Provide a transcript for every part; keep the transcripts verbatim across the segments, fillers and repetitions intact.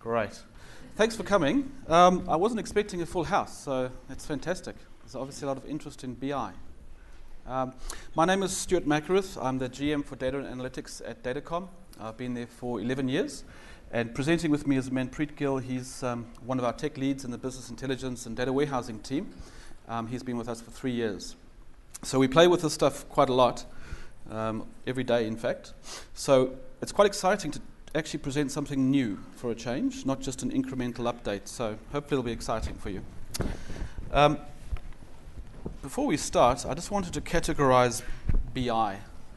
Great. Thanks for coming. Um, I wasn't expecting a full house, so it's fantastic. There's obviously a lot of interest in B I. Um, my name is Stuart Macarith. I'm the G M for Data and Analytics at Datacom. I've been there for eleven years. And presenting with me is Manpreet Gill. He's um, one of our tech leads in the business intelligence and data warehousing team. Um, he's been with us for three years. So we play with this stuff quite a lot, um, every day in fact. So it's quite exciting to actually present something new for a change, not just an incremental update. So hopefully it'll be exciting for you. Um, before we start, I just wanted to categorize B I,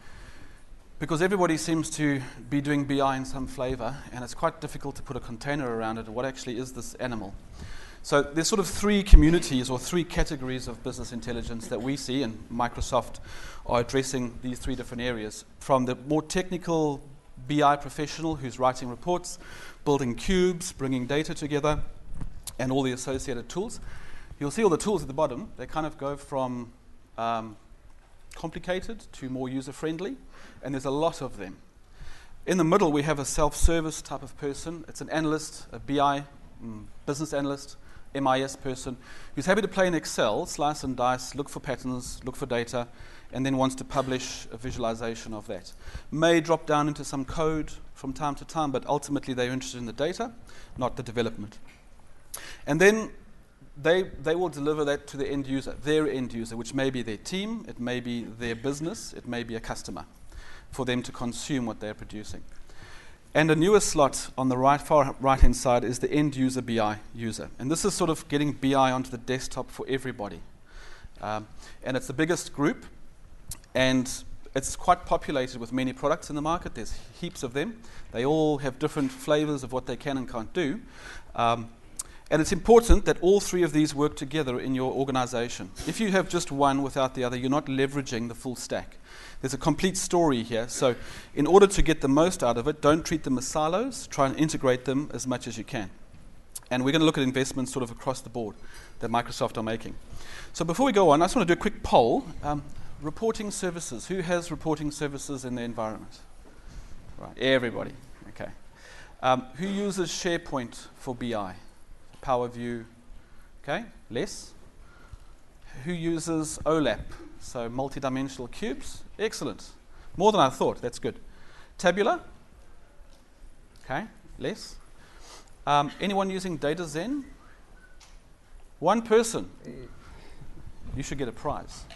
because everybody seems to be doing B I in some flavor, and it's quite difficult to put a container around it. What actually is this animal? So there's sort of three communities or three categories of business intelligence that we see, and Microsoft are addressing these three different areas. From the more technical B I professional who's writing reports, building cubes, bringing data together, and all the associated tools. You'll see all the tools at the bottom. They kind of go from um, complicated to more user-friendly, and there's a lot of them. In the middle, we have a self-service type of person. It's an analyst, a B I, mm, business analyst, M I S person, who's happy to play in Excel, slice and dice, look for patterns, look for data, and then wants to publish a visualization of that. May drop down into some code from time to time, but ultimately they're interested in the data, not the development. And then they they will deliver that to the end user, their end user, which may be their team, it may be their business, it may be a customer, for them to consume what they're producing. And a newer slot on the right, far right-hand side is the end user B I user. And this is sort of getting B I onto the desktop for everybody. Um, and it's the biggest group, and it's quite populated with many products in the market. There's heaps of them. They all have different flavors of what they can and can't do. Um, and it's important that all three of these work together in your organization. If you have just one without the other, you're not leveraging the full stack. There's a complete story here. So in order to get the most out of it, don't treat them as silos. Try and integrate them as much as you can. And we're going to look at investments sort of across the board that Microsoft are making. So before we go on, I just want to do a quick poll. Um, reporting services. Who has reporting services in their environment? Right, everybody. Okay. Um, who uses SharePoint for B I? Power View. Okay, less. Who uses OLAP? So multi-dimensional cubes. Excellent. More than I thought. That's good. Tabular. Okay, less. Um, anyone using DataZen? One person. You should get a prize.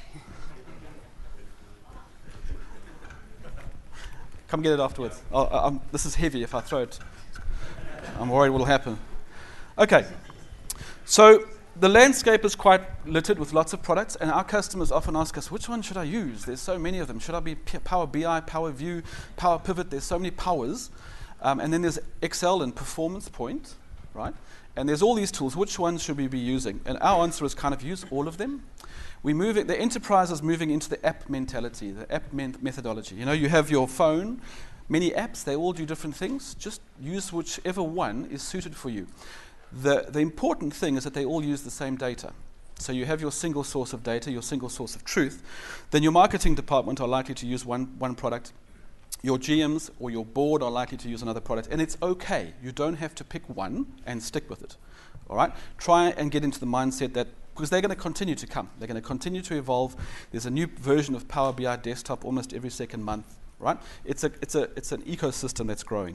Come get it afterwards. Oh, um, this is heavy. If I throw it, I'm worried what will happen. Okay. So the landscape is quite littered with lots of products, and our customers often ask us, which one should I use? There's so many of them. Should I be P- Power B I, Power View, Power Pivot? There's so many powers. Um, and then there's Excel and Performance Point, right? And there's all these tools. Which ones should we be using? And our answer is kind of use all of them. We move it, the enterprise is moving into the app mentality, the app men- methodology. You know, you have your phone, many apps, they all do different things. Just use whichever one is suited for you. The, the important thing is that they all use the same data. So you have your single source of data, your single source of truth. Then your marketing department are likely to use one, one product. Your G Ms or your board are likely to use another product. And it's okay. You don't have to pick one and stick with it. All right? Try and get into the mindset that, because they're going to continue to come. They're going to continue to evolve. There's a new version of Power B I Desktop almost every second month. Right? It's a, it's a, it's an ecosystem that's growing.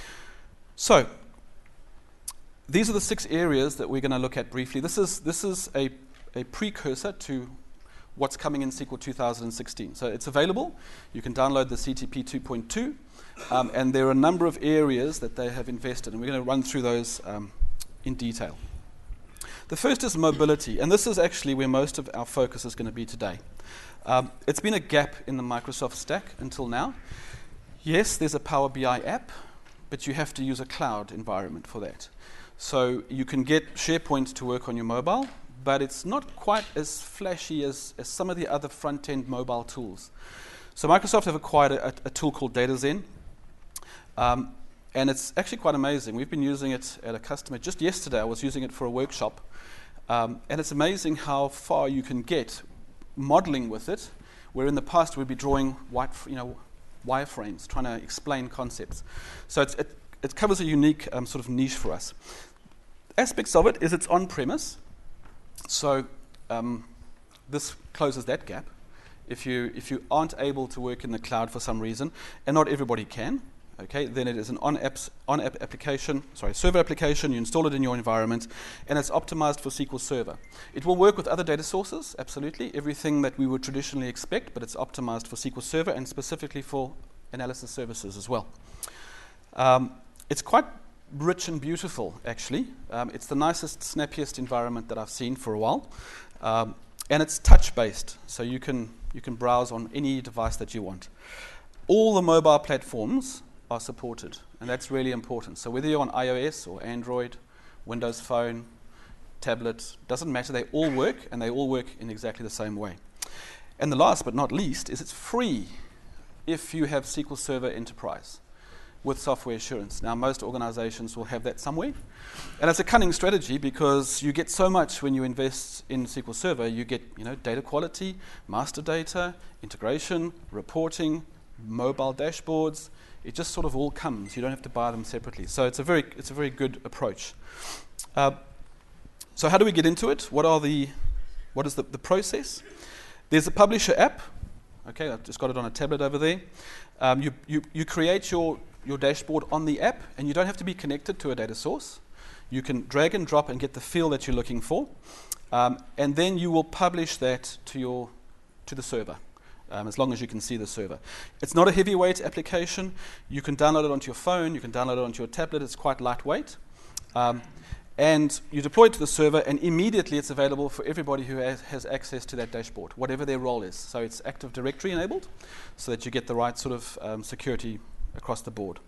So these are the six areas that we're going to look at briefly. This is this is a, a precursor to what's coming in S Q L two thousand sixteen. So it's available. You can download the C T P two point two, um, and there are a number of areas that they have invested, and we're going to run through those um, in detail. The first is mobility, and this is actually where most of our focus is going to be today. Um, it's been a gap in the Microsoft stack until now. Yes, there's a Power B I app, but you have to use a cloud environment for that. So you can get SharePoint to work on your mobile, but it's not quite as flashy as, as some of the other front-end mobile tools. So Microsoft have acquired a, a tool called DataZen, um, and it's actually quite amazing. We've been using it at a customer. Just yesterday I was using it for a workshop, um, and it's amazing how far you can get modeling with it, where in the past we'd be drawing white, you know, wireframes, trying to explain concepts. So it's, it, it covers a unique um, sort of niche for us. Aspects of it is it's on-premise, so um, this closes that gap. If you if you aren't able to work in the cloud for some reason, and not everybody can, okay, then it is an on-apps on-app application, sorry, server application. You install it in your environment, and it's optimized for S Q L Server. It will work with other data sources, absolutely, everything that we would traditionally expect, but it's optimized for S Q L Server and specifically for analysis services as well. Um, it's quite rich and beautiful, actually. Um, it's the nicest, snappiest environment that I've seen for a while, um, and it's touch-based, so you can you can browse on any device that you want. All the mobile platforms are supported, and that's really important. So whether you're on iOS or Android, Windows Phone, tablet, doesn't matter. They all work, and they all work in exactly the same way. And the last but not least is it's free if you have S Q L Server Enterprise with software assurance. Now, most organizations will have that somewhere. And it's a cunning strategy because you get so much when you invest in S Q L Server. You get, you know, data quality, master data, integration, reporting, mobile dashboards. It just sort of all comes. You don't have to buy them separately. So it's a very, it's a very good approach. Uh, so how do we get into it? What are the, what is the, the process? There's a publisher app. Okay, I've just got it on a tablet over there. Um, you, you, you create your your dashboard on the app, and you don't have to be connected to a data source. You can drag and drop and get the feel that you're looking for, um, and then you will publish that to your to the server, um, as long as you can see the server. It's not a heavyweight application. You can download it onto your phone. You can download it onto your tablet. It's quite lightweight, um, and you deploy it to the server, and immediately it's available for everybody who has, has access to that dashboard, whatever their role is. So it's Active Directory enabled, so that you get the right sort of um, security across the board.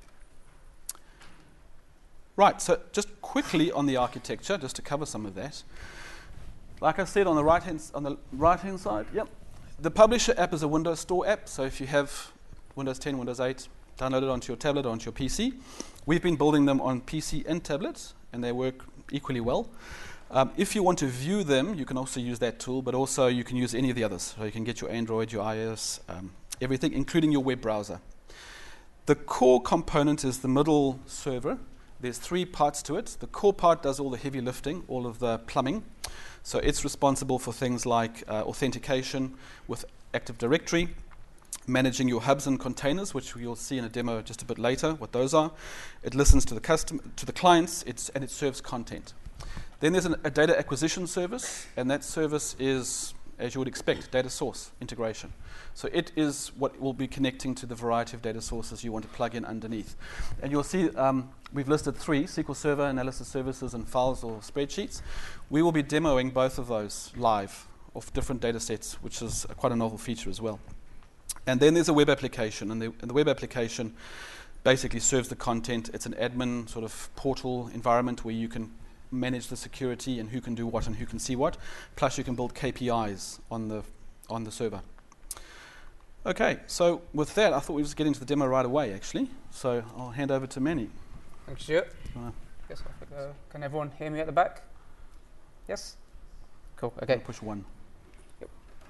Right, so just quickly on the architecture, just to cover some of that. Like I said, on the right hand on the right hand side, yep, the Publisher app is a Windows Store app. So if you have Windows ten, Windows eight, download it onto your tablet or onto your P C. We've been building them on P C and tablets, and they work equally well. Um, if you want to view them, you can also use that tool, but also you can use any of the others. So you can get your Android, your iOS, um, everything, including your web browser. The core component is the middle server. There's three parts to it. The core part does all the heavy lifting, all of the plumbing. So it's responsible for things like uh, authentication with Active Directory, managing your hubs and containers, which you'll see in a demo just a bit later, what those are. It listens to the custom, to the clients, it's, and it serves content. Then there's an, a data acquisition service, and that service is, as you would expect, data source integration. So it is what will be connecting to the variety of data sources you want to plug in underneath. And you'll see um, we've listed three, S Q L Server, Analysis Services, and Files or Spreadsheets. We will be demoing both of those live of different data sets, which is a, quite a novel feature as well. And then there's a web application, and the, and the web application basically serves the content. It's an admin sort of portal environment where you can manage the security and who can do what and who can see what. Plus you can build K P Is on the on the server. Okay, so with that, I thought we'd just get into the demo right away, actually. So I'll hand over to Manny. Thanks, Stuart. Uh, Yes, I think, uh, can everyone hear me at the back? Yes? Cool, okay. push one. Yep.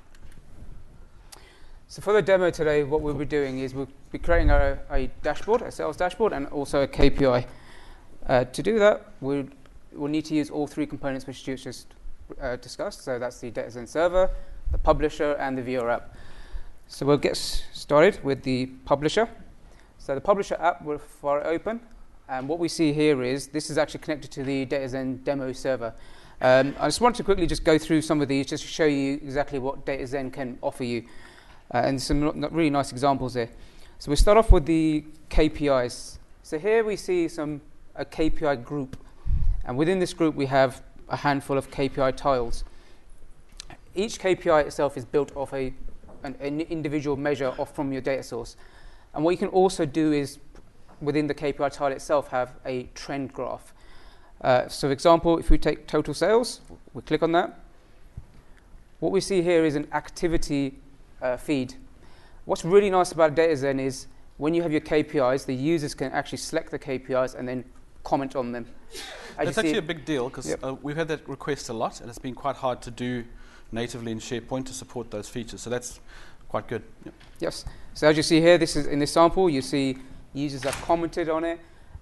So for the demo today, what we'll be doing is we'll be creating a, a dashboard, a sales dashboard, and also a K P I. Uh, to do that, we'll, we'll need to use all three components which Stuart just uh, discussed. So that's the DataZen server, the publisher, and the Viewer app. So we'll get s started with the publisher. So the publisher app will fire open, and what we see here is this is actually connected to the DataZen demo server. Um, I just want to quickly just go through some of these just to show you exactly what DataZen can offer you, uh, and some not, not really nice examples here. So we start off with the K P Is. So here we see some a K P I group, and within this group we have a handful of K P I tiles. Each K P I itself is built off a An, an individual measure off from your data source. And what you can also do is, within the K P I tile itself, have a trend graph. Uh, so for example, if we take total sales, we click on that. What we see here is an activity uh, feed. What's really nice about DataZen is when you have your K P Is, the users can actually select the K P Is and then comment on them. As That's actually a big deal, because yep. uh, we've had that request a lot, and it's been quite hard to do natively in SharePoint to support those features. So that's quite good. Yep. Yes. So as you see here, this is in this sample, you see users have commented on it,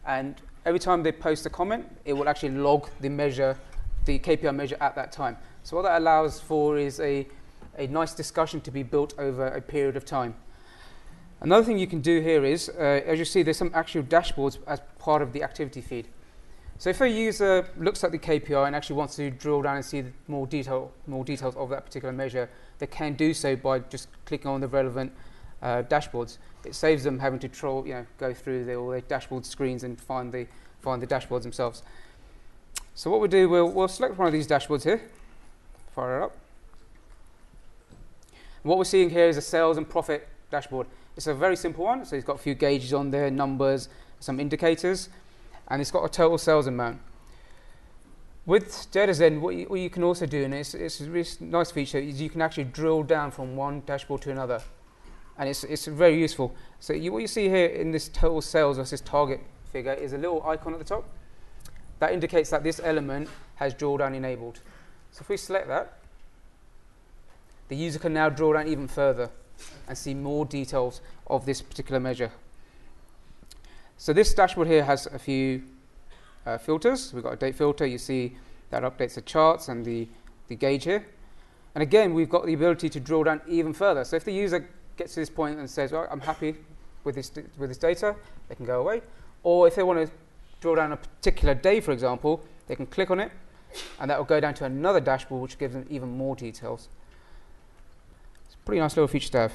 and every time they post a comment, it will actually log the measure, the K P I measure at that time. So what that allows for is a, a nice discussion to be built over a period of time. Another thing you can do here is, uh, as you see, there's some actual dashboards as part of the activity feed. So if a user looks at the K P I and actually wants to drill down and see the more detail, more details of that particular measure, they can do so by just clicking on the relevant uh, dashboards. It saves them having to troll, you know, go through the, all the dashboard screens and find the find the dashboards themselves. So what we do, we'll, we'll select one of these dashboards here, fire it up. And what we're seeing here is a sales and profit dashboard. It's a very simple one, so it's got a few gauges on there, numbers, some indicators, and it's got a total sales amount. With DataZen, what you, what you can also do, and it's, it's a really nice feature, is you can actually drill down from one dashboard to another, and it's, it's very useful. So you, what you see here in this total sales versus target figure is a little icon at the top. That indicates that this element has drill down enabled. So if we select that, the user can now drill down even further and see more details of this particular measure. So this dashboard here has a few uh, filters. We've got a date filter. You see that updates the charts and the, the gauge here. And again, we've got the ability to drill down even further. So if the user gets to this point and says, well, I'm happy with this, with this data, they can go away. Or if they want to drill down a particular day, for example, they can click on it, and that will go down to another dashboard, which gives them even more details. Pretty nice little feature to have.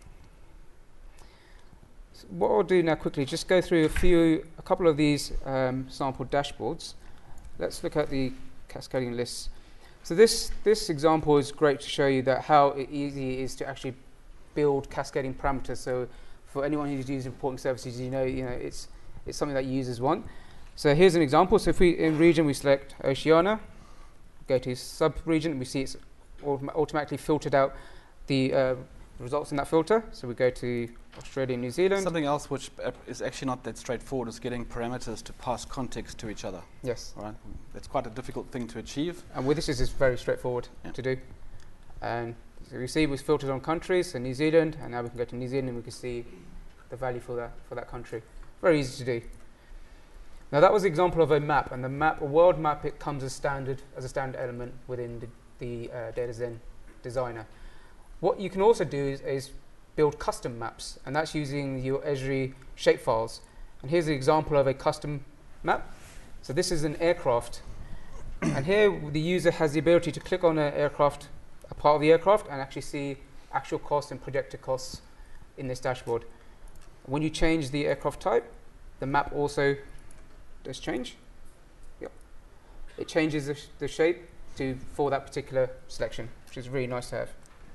So what I'll do now quickly, just go through a few, a couple of these um, sample dashboards. Let's look at the cascading lists. So this this example is great to show you that how easy it is to actually build cascading parameters. So for anyone who's using reporting services, you know, you know, it's it's something that users want. So here's an example. So if we in region we select Oceania, go to sub-region, we see it's autom automatically filtered out the uh, results in that filter. So we go to Australia and New Zealand. Something else which uh, is actually not that straightforward is getting parameters to pass context to each other. Yes. All right. It's quite a difficult thing to achieve. And with this, it's just very straightforward yeah. to do. And so you see, we've filtered on countries, so New Zealand, and now we can go to New Zealand and we can see the value for that for that country. Very easy to do. Now that was an example of a map, and the map, a world map, it comes as standard as a standard element within the, the uh, DataZen designer. What you can also do is, is build custom maps, and that's using your Esri shapefiles. And here's an example of a custom map. So this is an aircraft, and here the user has the ability to click on an aircraft, a part of the aircraft, and actually see actual costs and projected costs in this dashboard. When you change the aircraft type, the map also does change. Yep. It changes the, sh the shape to for that particular selection, which is really nice to have.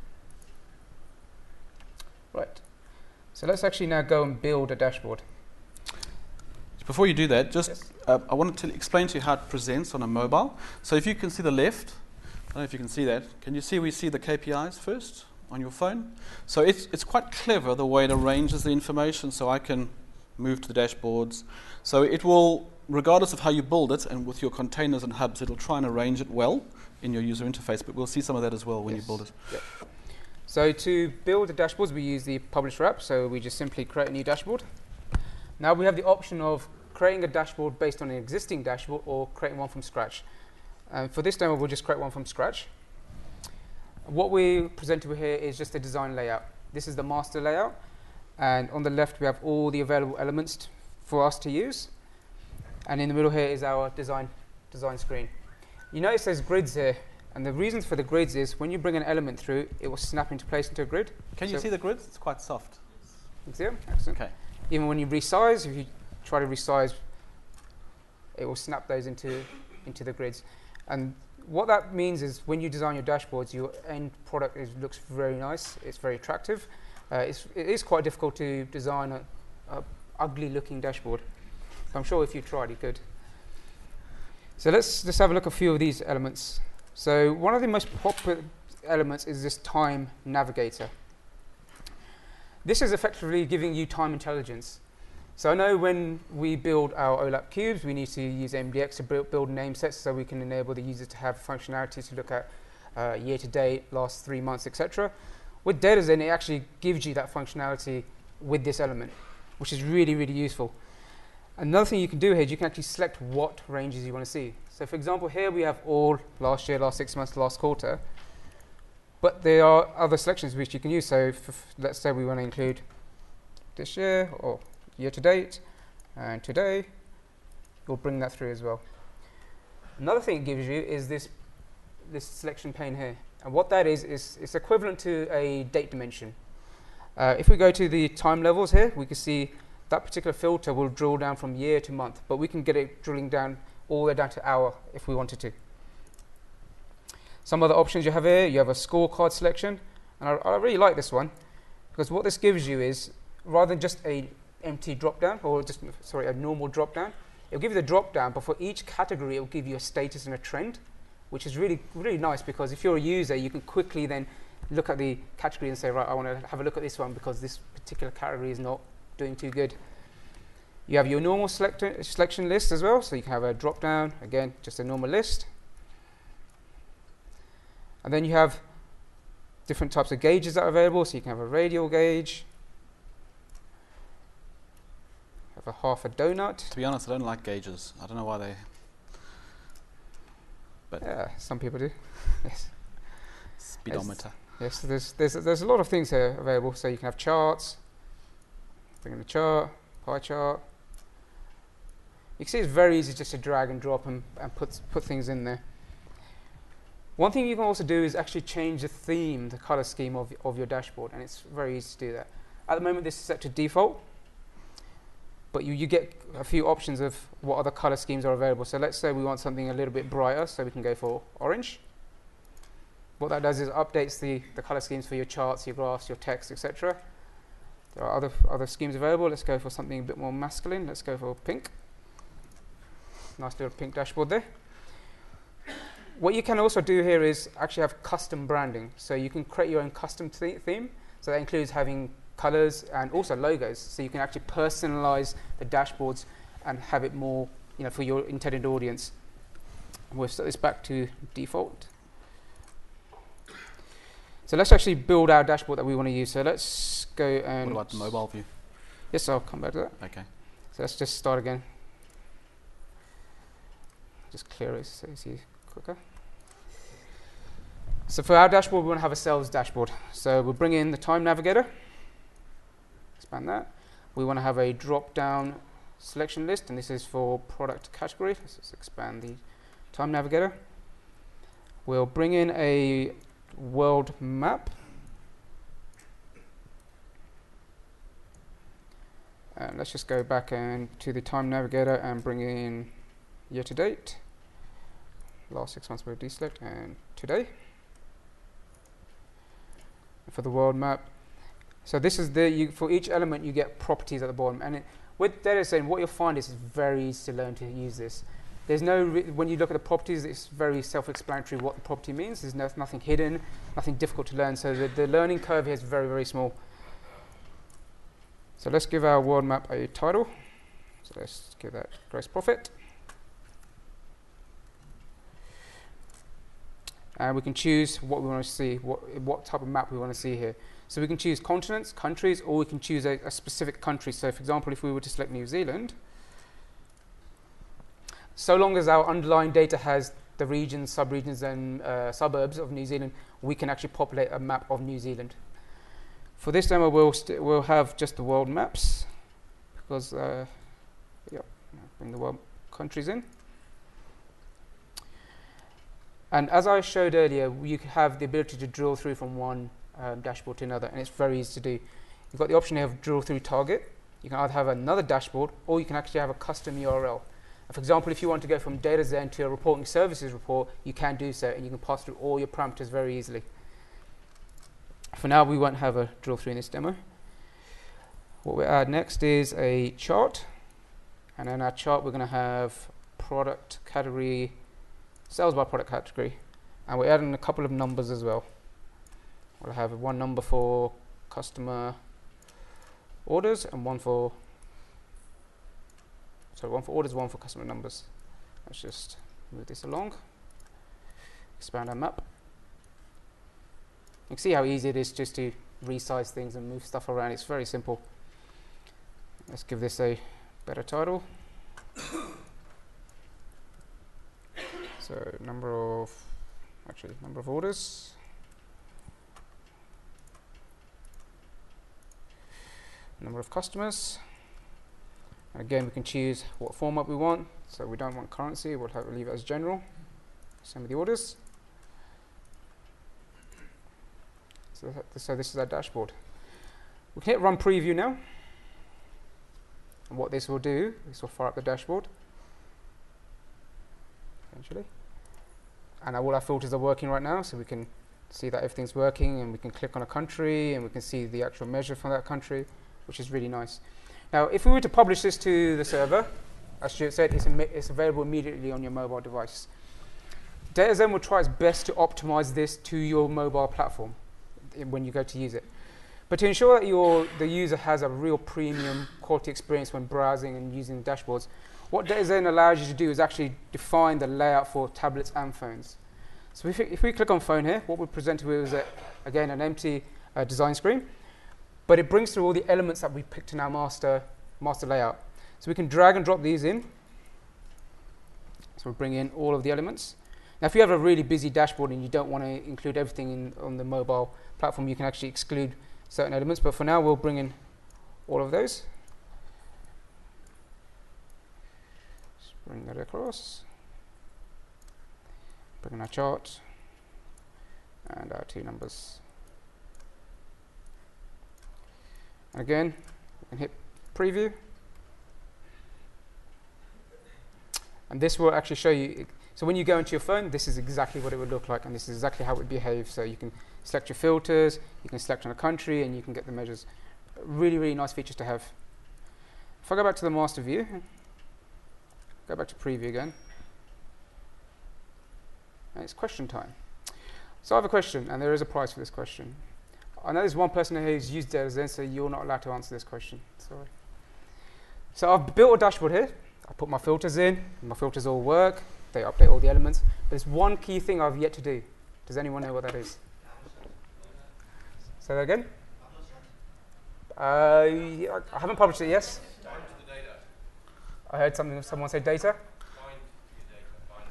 Right. So let's actually now go and build a dashboard. Before you do that, just yes. uh, I wanted to explain to you how it presents on a mobile. So if you can see the left, I don't know if you can see that. Can you see we see the K P Is first on your phone? So it's, it's quite clever the way it arranges the information, so I can move to the dashboards. So it will, regardless of how you build it, and with your containers and hubs, it'll try and arrange it well in your user interface, but we'll see some of that as well when yes. you build it. Yep. So to build the dashboards, we use the publisher app, so we just simply create a new dashboard. Now we have the option of creating a dashboard based on an existing dashboard or creating one from scratch. Um, for this demo, we'll just create one from scratch. What we presented here is just the design layout. This is the master layout, and on the left we have all the available elements for us to use, and in the middle here is our design design screen. You notice there's grids here, and the reason for the grids is when you bring an element through, it will snap into place into a grid. Can you so see the grids? It's quite soft. You see them? Excellent. Okay. Even when you resize, if you try to resize, it will snap those into into the grids. And what that means is when you design your dashboards, your end product is, looks very nice. It's very attractive. Uh, it's, it is quite difficult to design a, a ugly looking dashboard. So I'm sure if you tried, you could. So let's just have a look at a few of these elements. So one of the most popular elements is this time navigator. This is effectively giving you time intelligence. So I know when we build our OLAP cubes, we need to use M D X to build, build name sets so we can enable the user to have functionality to look at uh, year to date, last three months, et cetera. With DataZen, it actually gives you that functionality with this element, which is really, really useful. Another thing you can do here is you can actually select what ranges you want to see. So for example, here we have all last year, last six months, last quarter. But there are other selections which you can use. So if, if, let's say we want to include this year or year to date and today, we'll bring that through as well. Another thing it gives you is this, this selection pane here. And what that is, is it's equivalent to a date dimension. Uh, if we go to the time levels here, we can see that particular filter will drill down from year to month, but we can get it drilling down all the way down to hour if we wanted to. Some other options you have here, you have a scorecard selection, and I, I really like this one because what this gives you is rather than just a empty drop down or just sorry a normal drop down, it'll give you the drop down, but for each category it will give you a status and a trend, which is really really nice because if you're a user you can quickly then look at the category and say, right, I want to have a look at this one because this particular category is not doing too good. You have your normal select selection list as well, so you can have a drop down, again just a normal list. And then you have different types of gauges that are available, so you can have a radial gauge, have a half a donut. To be honest, I don't like gauges. I don't know why they... But yeah, some people do. Yes. Speedometer. Yes, so there's, there's, there's a lot of things here available, so you can have charts, bring in the chart, pie chart. You can see it's very easy just to drag and drop and, and put, put things in there. One thing you can also do is actually change the theme, the color scheme of, of your dashboard, and it's very easy to do that. At the moment this is set to default, but you, you get a few options of what other color schemes are available. So let's say we want something a little bit brighter, so we can go for orange. What that does is updates the, the color schemes for your charts, your graphs, your text, et cetera. There are other, other schemes available. Let's go for something a bit more masculine. Let's go for pink. Nice little pink dashboard there. What you can also do here is actually have custom branding. So you can create your own custom th theme. So that includes having colors and also logos. So you can actually personalize the dashboards and have it more, you know, for your intended audience. We'll set this back to default. So let's actually build our dashboard that we want to use. So let's go and... What about the mobile view? Yes, I'll come back to that. Okay. So let's just start again. Just clear it so it's quicker. So for our dashboard, we want to have a sales dashboard. So we'll bring in the time navigator. Expand that. We want to have a drop-down selection list, and this is for product category. Let's just expand the time navigator. We'll bring in a world map. And let's just go back and to the time navigator and bring in year to date. Last six months we'll deselect, and today. For the world map. So this is the, you, for each element you get properties at the bottom. And it, with data setting, what you'll find is it's very easy to learn to use this. There's no, re when you look at the properties, it's very self-explanatory what the property means. There's no, nothing hidden, nothing difficult to learn. So the, the learning curve here is very, very small. So let's give our world map a title. So let's give that gross profit. And we can choose what we want to see, what, what type of map we want to see here. So we can choose continents, countries, or we can choose a, a specific country. So for example, if we were to select New Zealand, so long as our underlying data has the regions, sub-regions, and uh, suburbs of New Zealand, we can actually populate a map of New Zealand. For this demo, we'll, we'll have just the world maps, because, uh, yeah, bring the world countries in. And as I showed earlier, you have the ability to drill through from one um, dashboard to another, and it's very easy to do. You've got the option here of drill through target. You can either have another dashboard, or you can actually have a custom U R L. For example, if you want to go from DataZen to a reporting services report, you can do so, and you can pass through all your parameters very easily. For now, we won't have a drill through in this demo. What we'll add next is a chart, and in our chart, we're going to have product category, sales by product category, and we're adding a couple of numbers as well. We'll have one number for customer orders and one for sorry, one for orders, one for customer numbers. Let's just move this along, expand our map. You can see how easy it is just to resize things and move stuff around. It's very simple. Let's give this a better title. So number of, actually number of orders. Number of customers. And again, we can choose what format we want. So we don't want currency, we'll have, leave it as general. Same with the orders. So, that, so this is our dashboard. We can hit run preview now. And what this will do, this will fire up the dashboard. Essentially. And all our filters are working right now, so we can see that everything's working, and we can click on a country, and we can see the actual measure from that country, which is really nice. Now, if we were to publish this to the server, as Stuart said, it's, it's available immediately on your mobile device. DataZen will try its best to optimize this to your mobile platform when you go to use it. But to ensure that your, the user has a real premium quality experience when browsing and using dashboards, what DataZen allows you to do is actually define the layout for tablets and phones. So if, if we click on phone here, what we're presented with is, a, again, an empty uh, design screen. But it brings through all the elements that we picked in our master, master layout. So we can drag and drop these in. So we'll bring in all of the elements. Now, if you have a really busy dashboard and you don't want to include everything in, on the mobile platform, you can actually exclude certain elements. But for now, we'll bring in all of those. Just bring that across. Bring in our chart and our two numbers. And again, we can hit preview. And this will actually show you. So when you go into your phone, this is exactly what it would look like, and this is exactly how it would behave. So you can select your filters, you can select on a country, and you can get the measures. Really, really nice features to have. If I go back to the master view, go back to preview again, and it's question time. So I have a question, and there is a price for this question. I know there's one person here who's used DataZen, so you're not allowed to answer this question. Sorry. So I've built a dashboard here. I put my filters in. My filters all work. They update all the elements. But there's one key thing I've yet to do. Does anyone know what that is? Say that again? Uh, yeah, I haven't published it, yes? Bind to the data. I heard something. Someone say data? Bind to your data. Bind.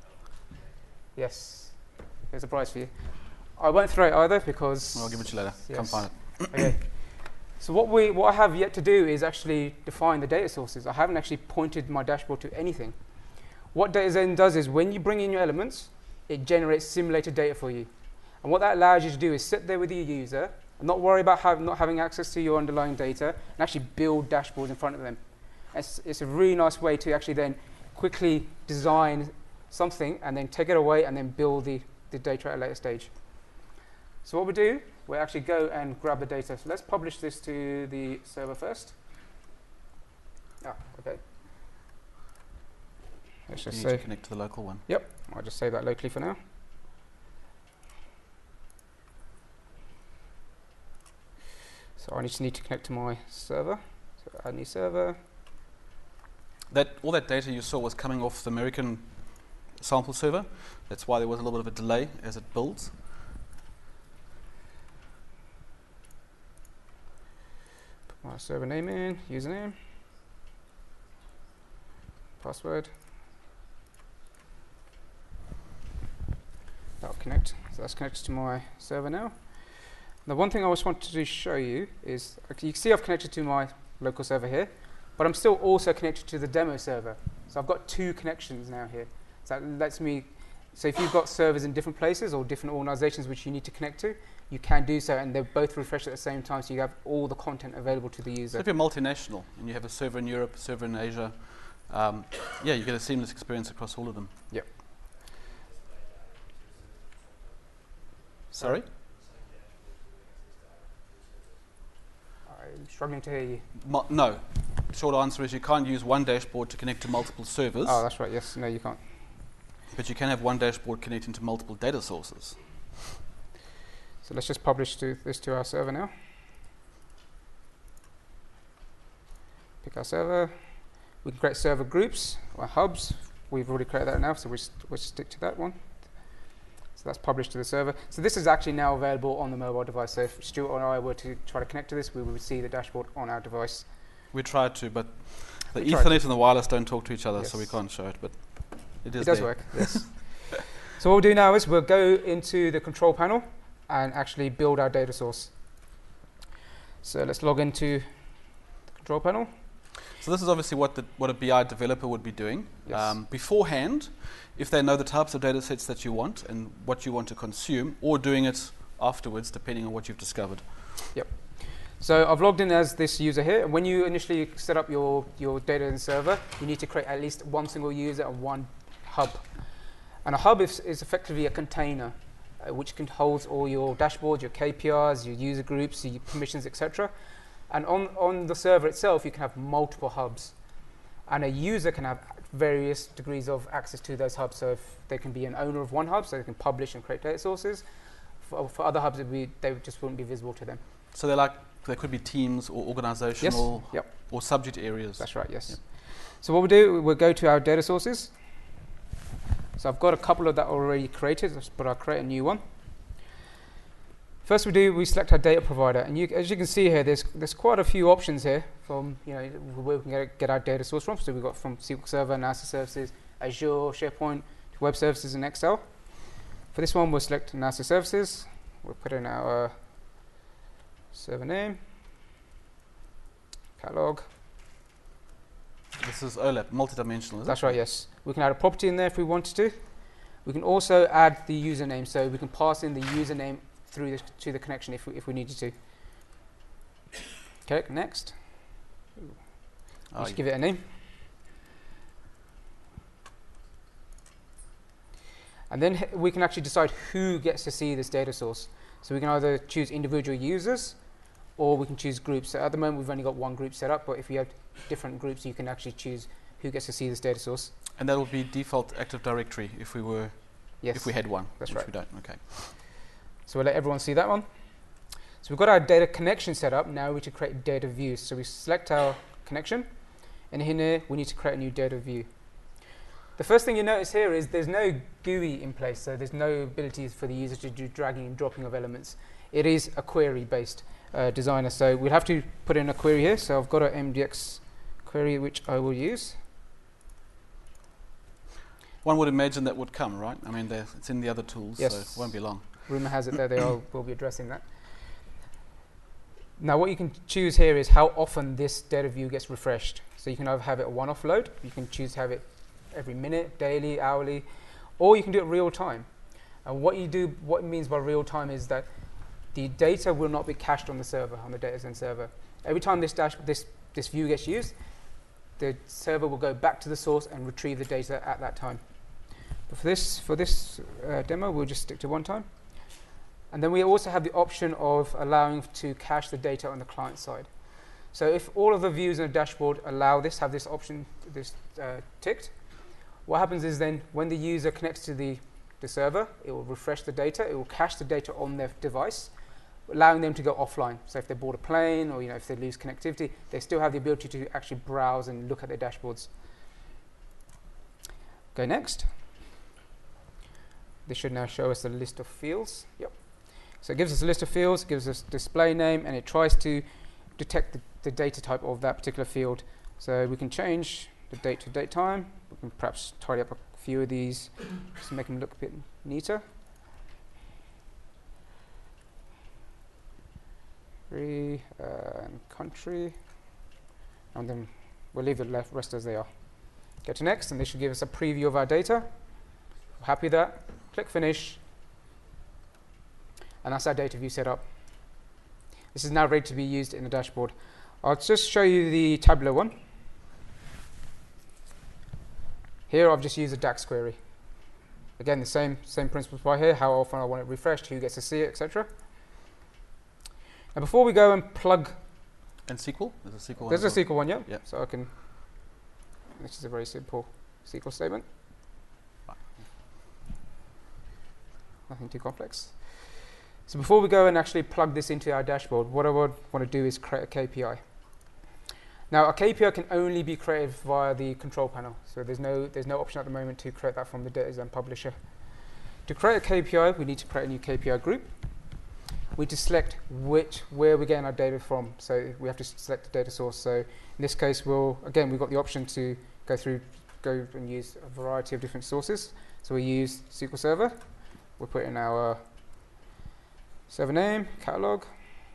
Yes. Here's a prize for you. I won't throw it either because... I'll give it to you later. Yes. Come find it. Okay. So what, we, what I have yet to do is actually define the data sources. I haven't actually pointed my dashboard to anything. What DataZen does is when you bring in your elements, it generates simulated data for you. And what that allows you to do is sit there with your user and not worry about have, not having access to your underlying data and actually build dashboards in front of them. It's, it's a really nice way to actually then quickly design something and then take it away and then build the, the data at a later stage. So what we do, we actually go and grab the data. So let's publish this to the server first. Ah, okay. Let's just You need to say, connect to the local one. yep, I'll just save that locally for now. So I just need to connect to my server. So add new server. That all that data you saw was coming off the American sample server. That's why there was a little bit of a delay as it builds. Put my server name in, username, password. That'll connect. So that's connected to my server now. The one thing I just wanted to show you is, okay, you can see I've connected to my local server here, but I'm still also connected to the demo server. So I've got two connections now here. So that lets me, so if you've got servers in different places or different organizations which you need to connect to, you can do so, and they're both refreshed at the same time, so you have all the content available to the user. So if you're multinational and you have a server in Europe, a server in Asia, um, yeah, you get a seamless experience across all of them. Yep. Sorry? I'm struggling to hear you. Mu- no. Short answer is you can't use one dashboard to connect to multiple servers, Oh, that's right. Yes. No, you can't. but you can have one dashboard connecting to multiple data sources. So let's just publish to this to our server now. Pick our server. We can create server groups or hubs. We've already created that now, so we st we'll stick to that one. So that's published to the server. So this is actually now available on the mobile device. So if Stuart or I were to try to connect to this, we would see the dashboard on our device. We tried to, but the We tried Ethernet and the wireless don't talk to each other, so we Yes. can't show it. But it is It does there. work. Yes. So what we'll do now is we'll go into the control panel and actually build our data source. So let's log into the control panel. So this is obviously what the, what a B I developer would be doing. Yes. Um, beforehand, if they know the types of data sets that you want and what you want to consume, or doing it afterwards, depending on what you've discovered. Yep. So I've logged in as this user here. And when you initially set up your, your data in server, you need to create at least one single user and one hub. And a hub is, is effectively a container uh, which can hold all your dashboards, your K P Is, your user groups, your permissions, et cetera. And on, on the server itself, you can have multiple hubs. And a user can have various degrees of access to those hubs. So if they can be an owner of one hub, so they can publish and create data sources. For, for other hubs, it'd be, they just wouldn't be visible to them. So they're like, they could be teams or organizational Yes. Yep. or subject areas. That's right, yes. Yep. So what we'll do, we'll go to our data sources. So I've got a couple of that already created, but I'll create a new one. First we do, we select our data provider. And you, as you can see here, there's, there's quite a few options here from, you know, where we can get, get our data source from. So we've got from S Q L Server, NASA Services, Azure, SharePoint, to Web Services and Excel. For this one, we'll select NASA Services. We'll put in our server name, catalog. This is OLAP, multidimensional, is That's it? right, yes. We can add a property in there if we wanted to. We can also add the username, so we can pass in the username through the, to the connection if we, if we needed to. Okay, next. Oh, Just yeah. give it a name. And then we can actually decide who gets to see this data source. So we can either choose individual users or we can choose groups. So at the moment we've only got one group set up, but if you have different groups you can actually choose who gets to see this data source. And that will be default Active Directory if we were, Yes, if we had one. that's which right. we don't. Okay. So we'll let everyone see that one. So we've got our data connection set up. Now we need to create data views. So we select our connection, and in here we need to create a new data view. The first thing you notice here is there's no G U I in place, so there's no ability for the user to do dragging and dropping of elements. It is a query-based uh, designer, so we'll have to put in a query here. So I've got an M D X query which I will use. One would imagine that would come, right? I mean, they're- it's in the other tools, Yes. so it won't be long. Rumor has it that they are, will be addressing that. Now what you can choose here is how often this data view gets refreshed. So you can either have it a one-off load, you can choose to have it every minute, daily, hourly, or you can do it real time. And what you do, what it means by real time is that the data will not be cached on the server, on the DataZen server. Every time this dash, this this view gets used, the server will go back to the source and retrieve the data at that time. But for this for this uh, demo, we'll just stick to one time. And then we also have the option of allowing to cache the data on the client side. So if all of the views in a dashboard allow this, have this option this uh, ticked, what happens is then when the user connects to the, the server, it will refresh the data, it will cache the data on their device, allowing them to go offline. So if they board a plane or you know if they lose connectivity, they still have the ability to actually browse and look at their dashboards. Go next. This should now show us a list of fields. Yep. So it gives us a list of fields, gives us display name, and it tries to detect the, the data type of that particular field. So we can change the date to date time. We can perhaps tidy up a few of these just to make them look a bit neater. Free uh, and country, and then we'll leave the left rest as they are. Go to next, and this should give us a preview of our data. We're happy with that. Click finish. And that's our data view set up. This is now ready to be used in the dashboard. I'll just show you the tabular one. Here I've just used a DAX query. Again, the same same principles by here, how often I want it refreshed, who gets to see it, et cetera. Now before we go and plug, And S Q L? There's a S Q L one. there's a as well. S Q L one, yeah. Yeah. So I can, this is a very simple S Q L statement. Nothing too complex. So before we go and actually plug this into our dashboard, what I would want to do is create a K P I. Now a K P I can only be created via the control panel. So there's no there's no option at the moment to create that from the DataZen publisher. To create a K P I, we need to create a new K P I group. We need to select which where we're getting our data from. So we have to select the data source. So in this case, we'll again we've got the option to go through go and use a variety of different sources. So we use S Q L Server. We'll put in our server name, catalog.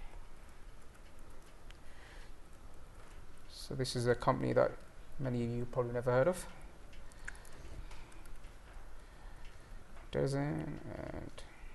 So this is a company that many of you probably never heard of. Dozen and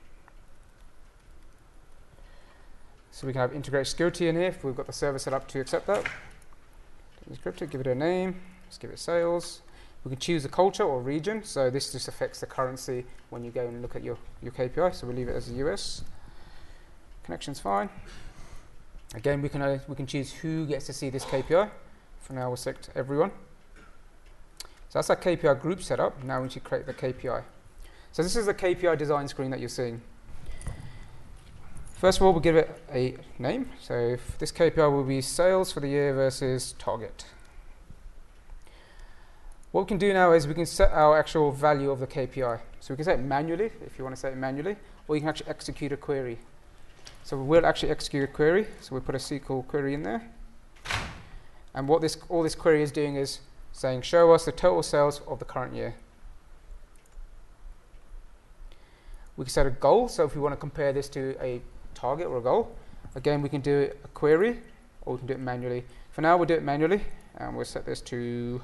so we can have integrated security in here if we've got the server set up to accept that. Encrypted, give it a name, let's give it sales. We can choose a culture or region, so this just affects the currency when you go and look at your, your K P I, so we'll leave it as the U S. Connection's fine. Again, we can, uh, we can choose who gets to see this K P I. For now, we'll select everyone. So that's our K P I group set up. Now we need to create the K P I. So this is the K P I design screen that you're seeing. First of all, we'll give it a name. So if this K P I will be sales for the year versus target. What we can do now is we can set our actual value of the K P I. So we can set it manually, if you want to set it manually, or you can actually execute a query. So we'll actually execute a query. So we'll put a S Q L query in there. And what this all this query is doing is saying, show us the total sales of the current year. We can set a goal. So if we want to compare this to a target or a goal, again, we can do a query, or we can do it manually. For now, we'll do it manually, and we'll set this to,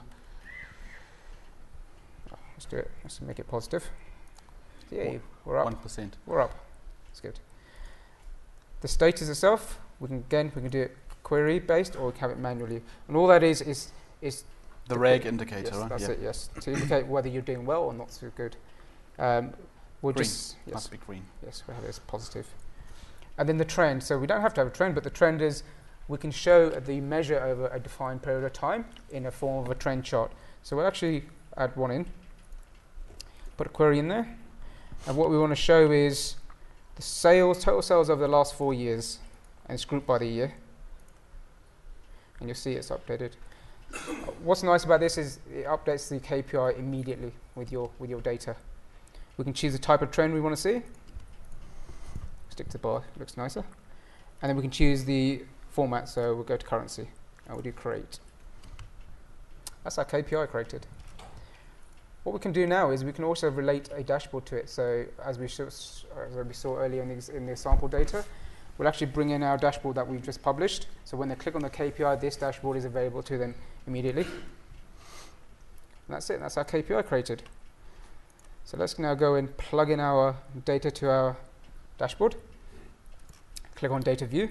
oh, let's do it, let's make it positive. Yay, we're up. one percent. We're up. That's good. The status itself, we can again we can do it query based, or we can have it manually. And all that is is is The reg indicator, yes, right? that's Yeah. it. Yes, to indicate whether you're doing well or not so good. Um, we'll Green. just yes, Must be green. yes, we have it as positive. And then the trend. So we don't have to have a trend, but the trend is we can show the measure over a defined period of time in a form of a trend chart. So we'll actually add one in, put a query in there, and what we want to show is the sales, total sales over the last four years, and it's grouped by the year. And you'll see it's updated. What's nice about this is it updates the K P I immediately with your with your data. We can choose the type of trend we want to see. Stick to the bar, looks nicer. And then we can choose the format, so we'll go to currency and we'll do create. That's our K P I created. What we can do now is we can also relate a dashboard to it. So as we, sh as we saw earlier in the, in the sample data, we'll actually bring in our dashboard that we've just published. So when they click on the K P I, this dashboard is available to them immediately. And that's it, that's our K P I created. So let's now go and plug in our data to our dashboard. Click on data view.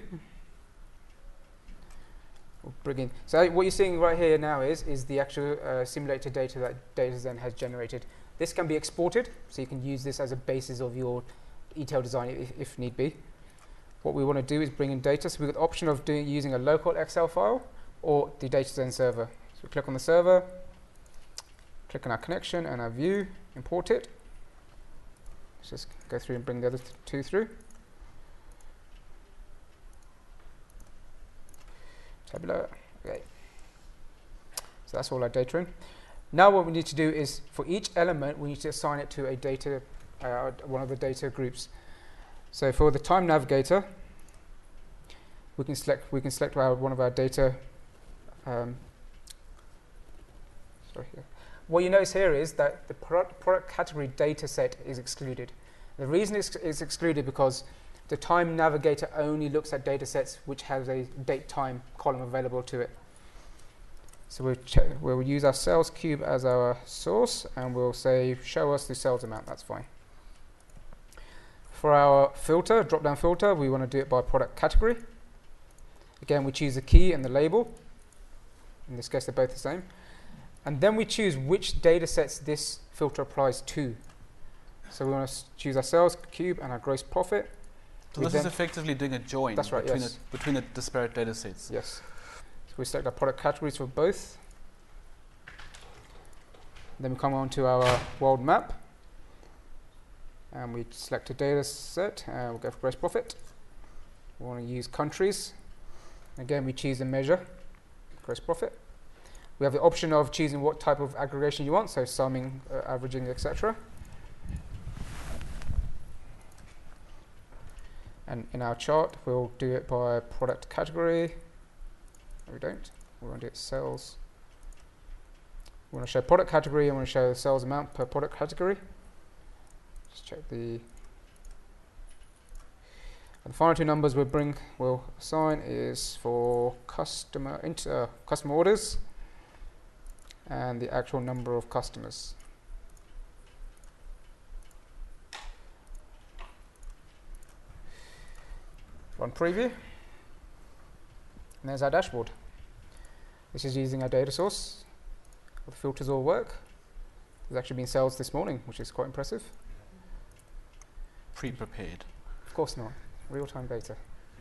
We'll bring in. So what you're seeing right here now is, is the actual uh, simulated data that DataZen has generated. This can be exported, so you can use this as a basis of your E T L design if, if need be. What we want to do is bring in data. So we've got the option of doing using a local Excel file or the DataZen server. So we click on the server, click on our connection and our view, import it. Let's just go through and bring the other th two through. Tabular, okay. So that's all our data in. Now what we need to do is for each element we need to assign it to a data, uh, one of the data groups. So for the time navigator, we can select we can select our, one of our data. Um, sorry. Yeah. What you notice here is that the product, product category data set is excluded. The reason it's, it's excluded because the time navigator only looks at data sets which has a date time column available to it. So we'll, we'll use our sales cube as our source and we'll say show us the sales amount, that's fine. For our filter, drop down filter, we want to do it by product category. Again, we choose the key and the label. In this case, they're both the same. And then we choose which data sets this filter applies to. So we want to choose our sales cube and our gross profit. So We this then is effectively doing a join That's right, between, yes. the, between the disparate data sets. Yes. So we select our product categories for both. Then we come on to our world map. And we select a data set and we'll go for gross profit. We want to use countries. Again, we choose a measure, gross profit. We have the option of choosing what type of aggregation you want, so summing, uh, averaging, et cetera. And in our chart, we'll do it by product category. No, we don't. We want to do it sales We want to show product category, and we want to show sales amount per product category. Just check the. And the final two numbers we'll bring, we'll assign is for customer inter, uh, customer orders and the actual number of customers. Run preview, and there's our dashboard. This is using our data source. The filters all work. There's actually been sales this morning, which is quite impressive. Pre-prepared. Of course not. Real-time data.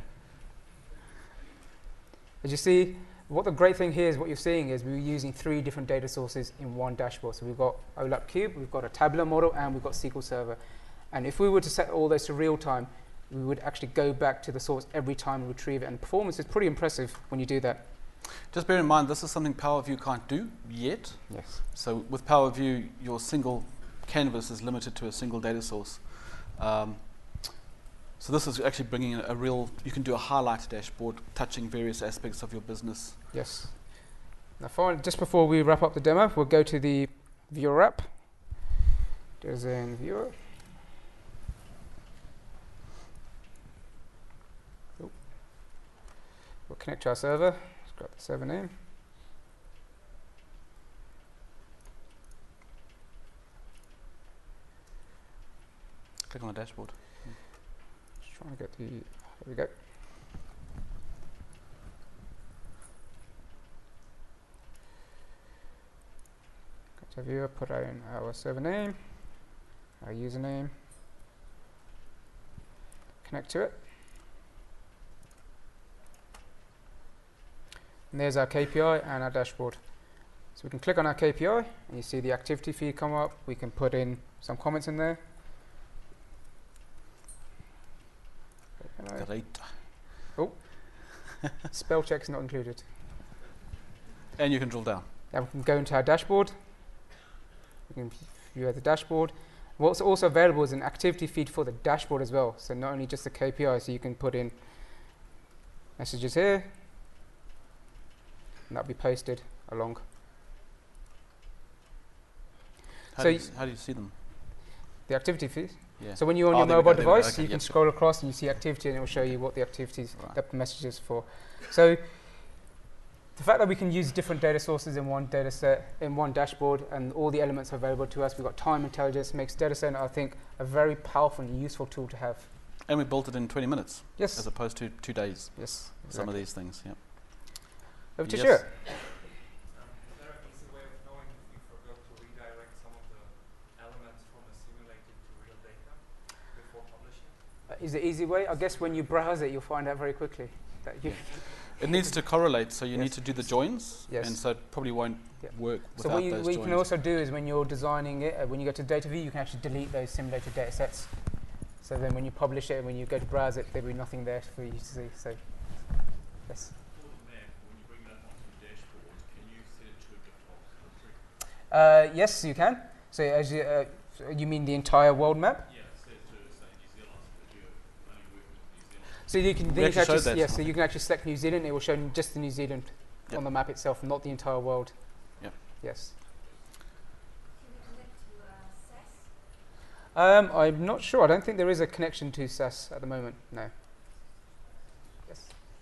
As you see, what the great thing here is what you're seeing is we're using three different data sources in one dashboard. So we've got OLAP Cube, we've got a tabular model, and we've got S Q L Server. And if we were to set all those to real-time, we would actually go back to the source every time and retrieve it. And performance is pretty impressive when you do that. Just bear in mind, this is something Power View can't do yet. Yes. So with Power View, your single canvas is limited to a single data source. Um, so this is actually bringing in a real, you can do a highlight dashboard touching various aspects of your business. Yes. Now finally, just before we wrap up the demo, we'll go to the Viewer app. There's in Viewer. Oh. We'll connect to our server. Let's grab the server name. Click on the dashboard. Just trying to get the, here we go. Go to Viewer, put in our server name, our username, connect to it. And there's our K P I and our dashboard. So we can click on our K P I and you see the activity feed come up. We can put in some comments in there. Great. Oh, spell check's not included. And you can drill down. Now we can go into our dashboard. We can view the dashboard. What's also available is an activity feed for the dashboard as well. So not only just the K P I, so you can put in messages here, and that'll be posted along. How, So do, you, s- how do you see them? The activity feed. Yeah. So when you're on Oh, your there we go, mobile there we go. device, Okay, you can yep. scroll across and you see activity, and it will show you what the activities, Right. the message is for. So the fact that we can use different data sources in one data set, in one dashboard, and all the elements are available to us, we've got time intelligence, makes Data Center, I think, a very powerful and useful tool to have. And we built it in twenty minutes Yes. as opposed to two days. Yes. Some of exactly. these things, yeah. Over to Yes. Stuart. Um, is there an easy way of knowing if we forgot to redirect some of the elements from the simulated to real data before publishing? Uh, is it easy way? I guess when you browse it, you'll find out very quickly that you. It needs to correlate, so you Yes. need to do the joins, Yes. and so it probably won't Yeah. work So without what you, those what you joins. can also do is when you're designing it, uh, when you go to data view, you can actually delete those simulated data sets. So then when you publish it, when you go to browse it, there'll be nothing there for you to see. So, yes. For the map, when you bring that onto the dashboard, can you set it to a default country? Uh, yes, you can. So as you, uh, so you mean the entire world map? Yeah, set it to, say, New Zealand, but you only work with New Zealand. So you can, We then you can actually showed actually, that, yes, I so you think. can actually select New Zealand. It will show just the New Zealand Yep. on the map itself, not the entire world. Yep. Yes. Can you connect to uh, S A S? Um, I'm not sure. I don't think there is a connection to S A S at the moment. No. Yes.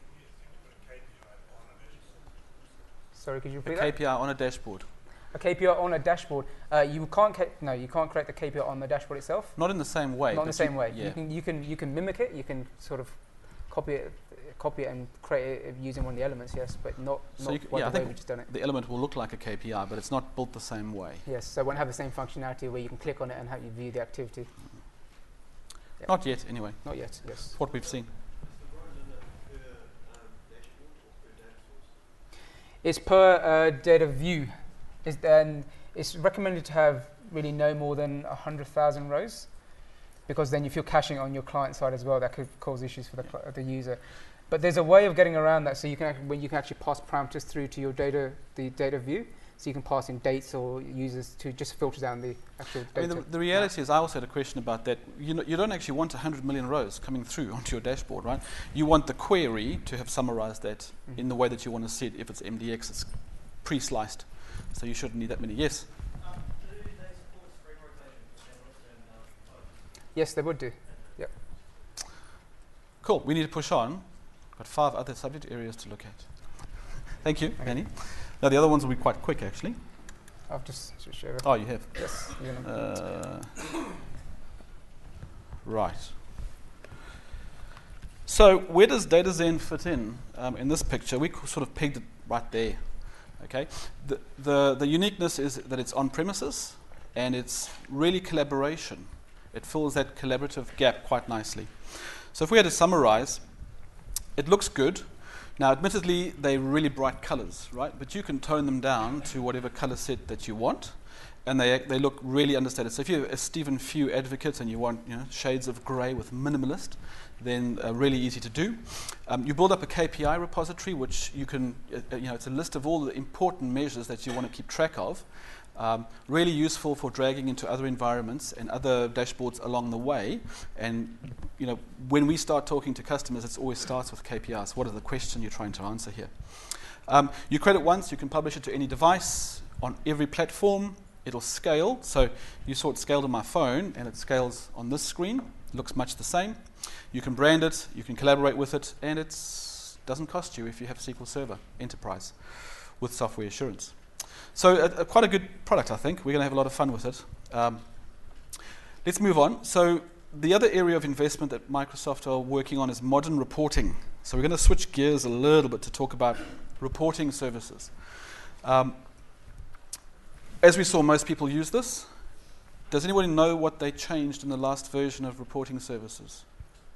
Sorry, could you A repeat K that? P I on a dashboard. A K P I on a dashboard. Uh, you can't. Ca- no, you can't create the K P I on the dashboard itself. Not in the same way. Not in the but same you, way. Yeah. You can. You can. You can mimic it. You can sort of copy it, copy it, and create it using one of the elements. Yes, but not. So not you c- what yeah, I the way think we just done it. the element will look like a K P I, but it's not built the same way. Yes. So it won't have the same functionality where you can click on it and have you view the activity. Yeah. Not yet, anyway. Not yet. Yes. What we've seen. It's per uh, data view. It's, and it's recommended to have really no more than one hundred thousand rows, because then if you're caching on your client side as well, that could cause issues for the, cl- the user. But there's a way of getting around that, so you can act- when you can actually pass parameters through to your data, the data view, so you can pass in dates or users to just filter down the actual I data. mean, the, the reality is, I also had a question about that. You, know, you don't actually want one hundred million rows coming through onto your dashboard, right? You want the query to have summarized that Mhm. in the way that you want to see it. If it's M D X, it's pre-sliced. So you shouldn't need that many. Yes? Um, do they support screen rotation for generalist and uh, photos? Yes, they would do. Yep. Cool. We need to push on. Got five other subject areas to look at. Thank you, Okay. Annie. Now, the other ones will be quite quick, actually. I've just switched over. Oh, you have. Yes. You're gonna- Uh, right. So where does DataZen fit in um, in this picture? We co- sort of pegged it right there. Okay. The, the the uniqueness is that it's on premises and it's really collaboration. It fills that collaborative gap quite nicely. So if we had to summarize, it looks good. Now, admittedly, they're really bright colors, right? But you can tone them down to whatever color set that you want, and they they look really understated. So if you're a Stephen Few advocate and you want, you know, shades of gray with minimalist, then uh, really easy to do. Um, you build up a K P I repository, which you can, uh, you know, it's a list of all the important measures that you want to keep track of. Um, really useful for dragging into other environments and other dashboards along the way. And you know, when we start talking to customers, it always starts with K P Is. What is the question you're trying to answer here? Um, you create it once, you can publish it to any device on every platform. It'll scale. So you saw it scaled on my phone, and it scales on this screen. It looks much the same. You can brand it, you can collaborate with it, and it doesn't cost you if you have S Q L Server Enterprise with software assurance. So a, a quite a good product, I think. We're going to have a lot of fun with it. Um, let's move on. So the other area of investment that Microsoft are working on is modern reporting. So we're going to switch gears a little bit to talk about reporting services. Um, as we saw, most people use this. Does anybody know what they changed in the last version of reporting services?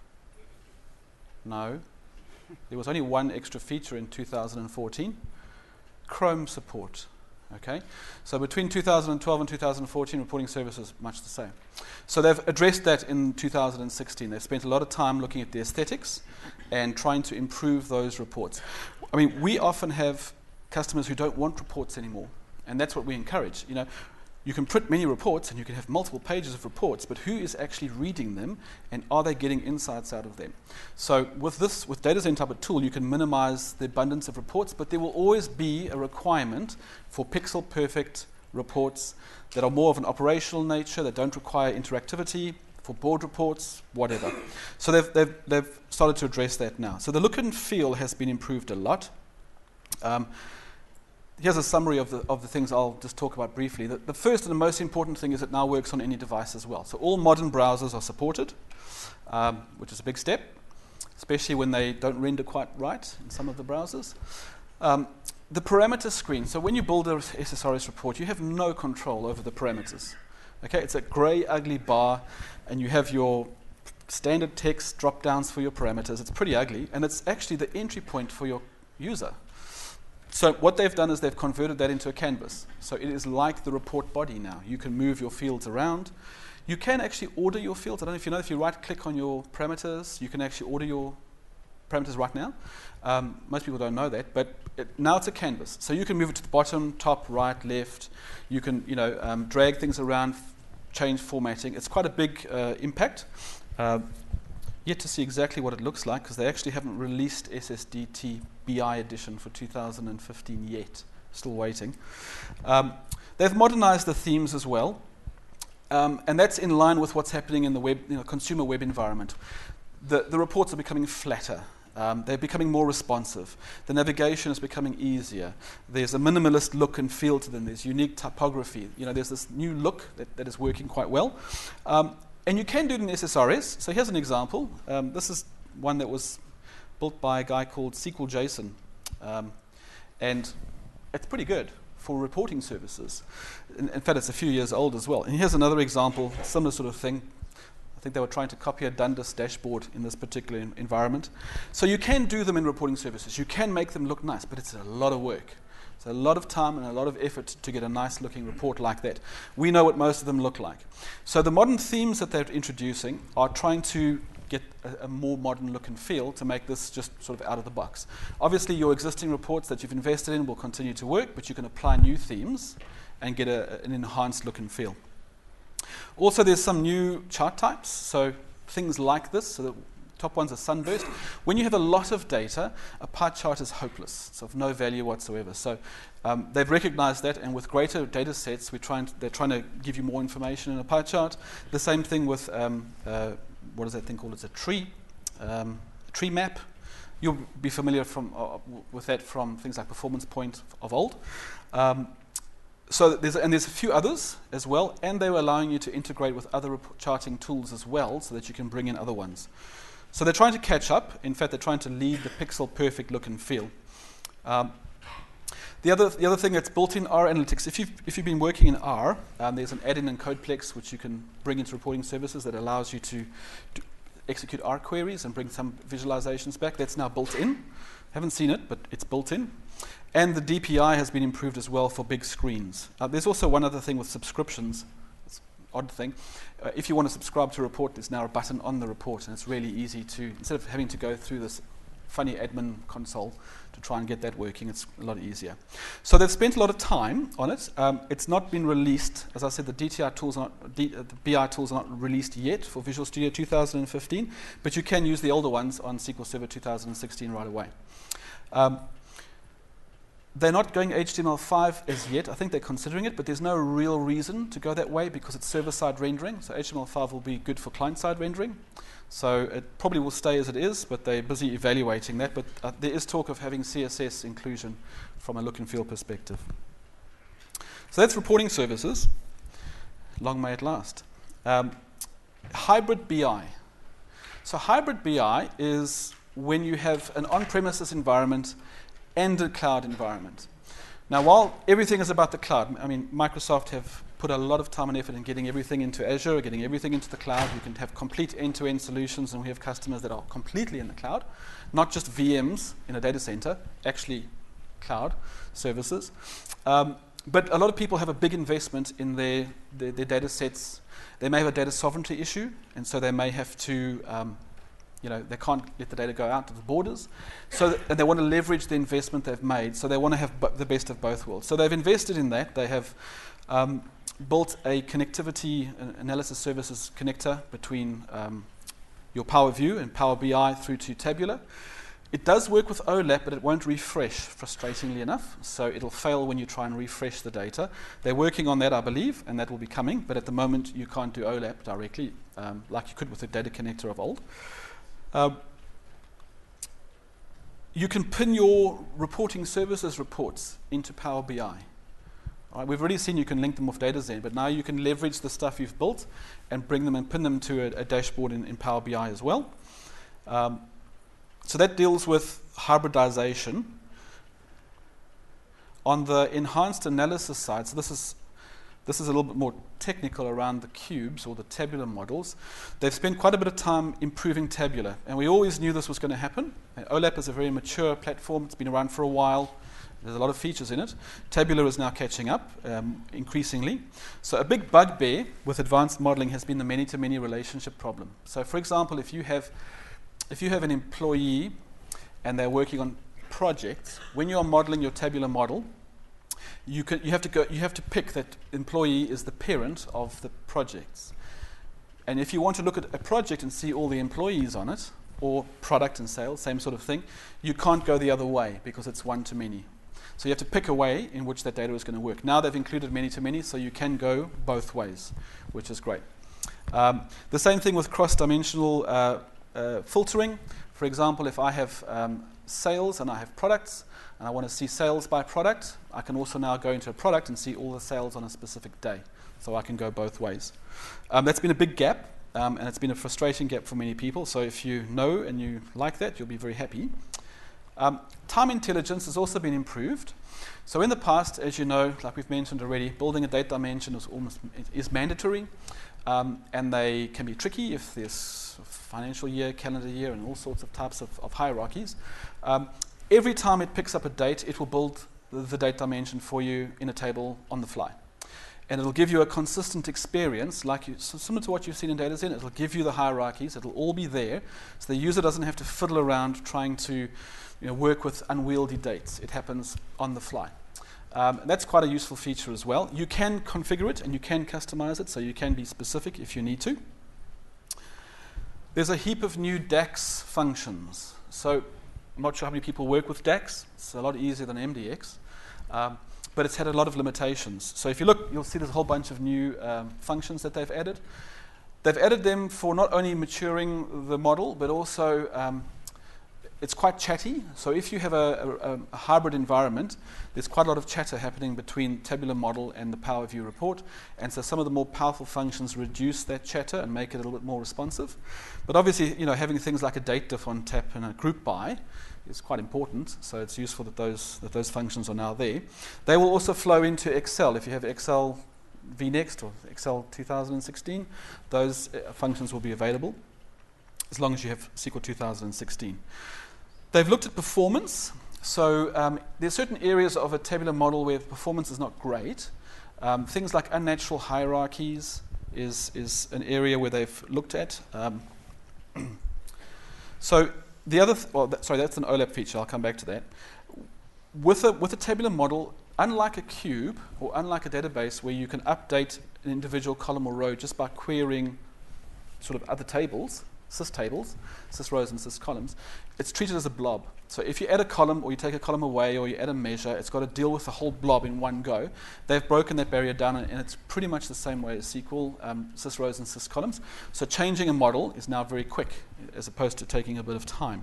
No. There was only one extra feature in two thousand fourteen. Chrome support. Okay, so between two thousand twelve and two thousand fourteen, reporting services much the same. So they've addressed that in two thousand sixteen. They've spent a lot of time looking at the aesthetics and trying to improve those reports. I mean, we often have customers who don't want reports anymore, and that's what we encourage. You know, you can print many reports and you can have multiple pages of reports, but who is actually reading them, and are they getting insights out of them? So with this, with DataZen type of tool, you can minimize the abundance of reports, but there will always be a requirement for pixel perfect reports that are more of an operational nature, that don't require interactivity, for board reports, whatever. So they've, they've, they've started to address that now. So the look and feel has been improved a lot. Um, Here's a summary of the, of the things I'll just talk about briefly. The, the first and the most important thing is it now works on any device as well. So all modern browsers are supported, um, which is a big step, especially when they don't render quite right in some of the browsers. Um, the parameter screen. So when you build a S S R S report, you have no control over the parameters. Okay, it's a grey, ugly bar, and you have your standard text drop-downs for your parameters. It's pretty ugly, and it's actually the entry point for your user. So what they've done is they've converted that into a canvas. So it is like the report body now. You can move your fields around. You can actually order your fields. I don't know if you know, if you right-click on your parameters, you can actually order your parameters right now. Um, most people don't know that, but it, now it's a canvas. So you can move it to the bottom, top, right, left. You can, you know, um, drag things around, f- change formatting. It's quite a big uh, impact. Uh, yet to see exactly what it looks like, because they actually haven't released S S D T B I edition for two thousand fifteen yet. Still waiting. Um, they've modernized the themes as well, um, and that's in line with what's happening in the web, you know, consumer web environment. The, the reports are becoming flatter. Um, they're becoming more responsive. The navigation is becoming easier. There's a minimalist look and feel to them. There's unique typography. You know, there's this new look that, that is working quite well. Um, and you can do it in S S R S. So here's an example. Um, this is one that was built by a guy called S Q L Jason. Um, and it's pretty good for reporting services. In, in fact, it's a few years old as well. And here's another example, similar sort of thing. I think they were trying to copy a Dundas dashboard in this particular en- environment. So you can do them in reporting services. You can make them look nice, but it's a lot of work. It's a lot of time and a lot of effort to get a nice looking report like that. We know what most of them look like. So the modern themes that they're introducing are trying to get a, a more modern look and feel to make this just sort of out of the box. Obviously, your existing reports that you've invested in will continue to work, but you can apply new themes and get a, an enhanced look and feel. Also, there's some new chart types, so things like this, so that top one's a sunburst. When you have a lot of data, a pie chart is hopeless. It's of no value whatsoever. So um, they've recognized that, and with greater data sets, we're trying to, they're trying to give you more information in a pie chart. The same thing with, um, uh, what is that thing called? It's a tree, um, a tree map. You'll be familiar from, uh, with that from things like Performance Point of old. Um, So there's, and there's a few others as well, and they were allowing you to integrate with other rep- charting tools as well, so that you can bring in other ones. So they're trying to catch up. In fact, they're trying to lead the pixel perfect look and feel. Um, the other the other thing that's built in R Analytics, if you've if you've been working in R, um, there's an add-in in CodePlex which you can bring into reporting services that allows you to, to execute R queries and bring some visualizations back. That's now built in. Haven't seen it, but it's built in. And the D P I has been improved as well for big screens. Uh, there's also one other thing with subscriptions. It's an odd thing. Uh, if you want to subscribe to a report, there's now a button on the report, and it's really easy to, instead of having to go through this funny admin console to try and get that working, it's a lot easier. So they've spent a lot of time on it. Um, it's not been released. As I said, the D T I tools are not, D, uh, the B I tools are not released yet for Visual Studio two thousand fifteen, but you can use the older ones on S Q L Server two thousand sixteen right away. Um, They're not going H T M L five as yet. I think they're considering it, but there's no real reason to go that way because it's server-side rendering. So H T M L five will be good for client-side rendering. So it probably will stay as it is, but they're busy evaluating that. But uh, there is talk of having C S S inclusion from a look and feel perspective. So that's reporting services. Long may it last. Um, hybrid B I. So hybrid B I is when you have an on-premises environment and a cloud environment. Now, while everything is about the cloud, I mean, Microsoft have put a lot of time and effort in getting everything into Azure, getting everything into the cloud. You can have complete end-to-end solutions, and we have customers that are completely in the cloud, not just V Ms in a data center, actually cloud services. Um, but a lot of people have a big investment in their, their, their data sets. They may have a data sovereignty issue, and so they may have to um, You know, they can't let the data go out to the borders. So th- and they want to leverage the investment they've made. So they want to have bu- the best of both worlds. So they've invested in that. They have um, built a connectivity uh, analysis services connector between um, your Power View and Power B I through to Tabular. It does work with O LAP, but it won't refresh, frustratingly enough. So it'll fail when you try and refresh the data. They're working on that, I believe, and that will be coming. But at the moment, you can't do O LAP directly um, like you could with the data connector of old. Uh, you can pin your reporting services reports into Power B I. All right, we've already seen you can link them with DataZen, but now you can leverage the stuff you've built and bring them and pin them to a, a dashboard in, in Power B I as well. Um, so that deals with hybridization. On the enhanced analysis side, so this is This is a little bit more technical around the cubes or the tabular models. They've spent quite a bit of time improving Tabular, and we always knew this was going to happen. And O LAP is a very mature platform. It's been around for a while. There's a lot of features in it. Tabular is now catching up um, increasingly. So a big bugbear with advanced modeling has been the many-to-many relationship problem. So for example, if you have, if you have an employee and they're working on projects, when you're modeling your tabular model, You, can, you, have to go, you have to pick that employee is the parent of the projects. And if you want to look at a project and see all the employees on it, or product and sales, same sort of thing, you can't go the other way because it's one-to-many. So you have to pick a way in which that data is going to work. Now they've included many-to-many, so you can go both ways, which is great. Um, the same thing with cross-dimensional uh, uh, filtering. For example, if I have um, sales and I have products, and I want to see sales by product, I can also now go into a product and see all the sales on a specific day. So I can go both ways. Um, that's been a big gap, um, and it's been a frustrating gap for many people. So if you know and you like that, you'll be very happy. Um, time intelligence has also been improved. So in the past, as you know, like we've mentioned already, building a date dimension is almost is mandatory, um, and they can be tricky if there's financial year, calendar year, and all sorts of types of, of hierarchies. Um, Every time it picks up a date, it will build the, the date dimension for you in a table on the fly. And it'll give you a consistent experience, like you, so similar to what you've seen in DataZen. It'll give you the hierarchies. It'll all be there, so the user doesn't have to fiddle around trying to you know, work with unwieldy dates. It happens on the fly. Um, that's quite a useful feature as well. You can configure it, and you can customize it, so you can be specific if you need to. There's a heap of new DAX functions. So I'm not sure how many people work with DAX. It's a lot easier than M D X. Um, but it's had a lot of limitations. So if you look, you'll see there's a whole bunch of new um, functions that they've added. They've added them for not only maturing the model, but also um, it's quite chatty. So if you have a, a, a hybrid environment, there's quite a lot of chatter happening between tabular model and the Power View report. And so some of the more powerful functions reduce that chatter and make it a little bit more responsive. But obviously, you know, having things like a date diff on tap and a group by is quite important. So it's useful that those, that those functions are now there. They will also flow into Excel. If you have Excel V NEXT or Excel two thousand sixteen, those uh, functions will be available as long as you have S Q L two thousand sixteen. They've looked at performance. So um, there are certain areas of a tabular model where performance is not great. Um, things like unnatural hierarchies is, is an area where they've looked at. Um, so the other, th well, th sorry, that's an OLAP feature. I'll come back to that. With a, with a tabular model, unlike a cube or unlike a database where you can update an individual column or row just by querying sort of other tables, sys tables, sys rows and sys columns, it's treated as a blob. So if you add a column or you take a column away or you add a measure, it's got to deal with the whole blob in one go. They've broken that barrier down, and, and it's pretty much the same way as S Q L, um, sys rows and sys columns. So changing a model is now very quick as opposed to taking a bit of time.